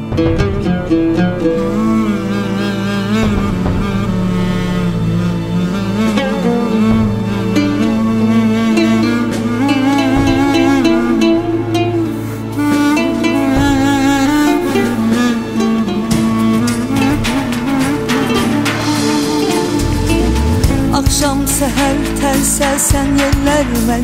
Akşam seher terse sen yeller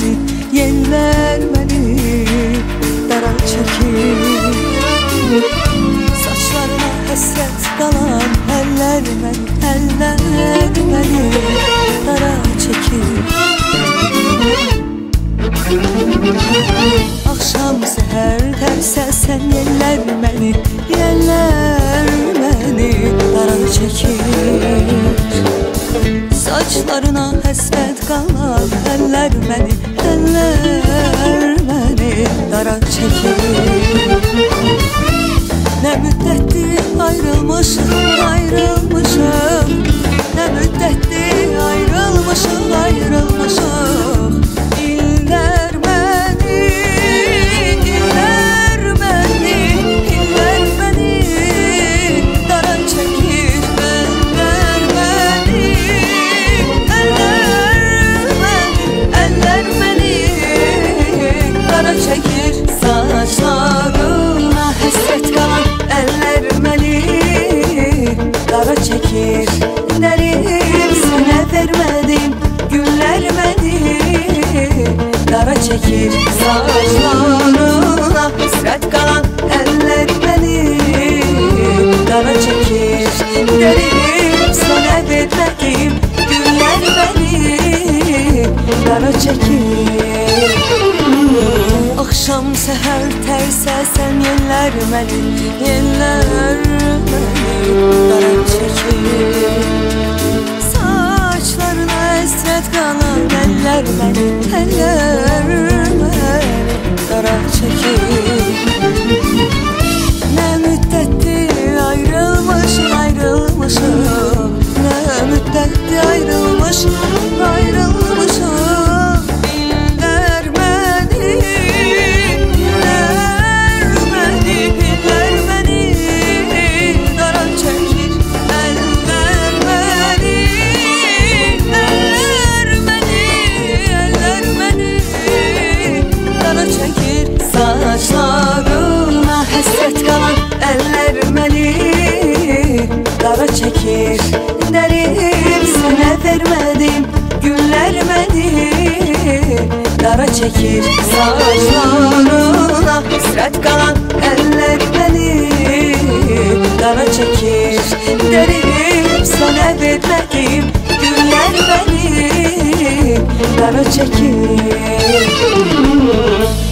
beni dara çekir. Saçlarına hasret kalan eller beni dara çekir. Akşam seher terse sen yeller beni dara çekir. Saçlarına hasret kalan eller beni dara çekir. Ne müddettir ayrılmışım, ne müddettir ayrılmışım. İller beni dara çekir. Çekir saçlarına hasret kalan eller beni dara çekir. Derim sana vermedim güller beni dara çekir. Saçlarına hasret kalan eller beni dara çekir. Derim sana vermedim güller beni dara çekir. Akşam seher terse sen yeller beni dara çekir. Saçlarına hasret kalan eller beni dara çekir. Ne müddettir ayrılmışım, ne müddettir ayrılmışım. Saçlarına hasret kalan eller beni dara çekir. Derim sana vermedim güller beni dara çekir. Saçlarına hasret kalan eller beni dara çekir. Derim sana vermedim güller beni dara çekir.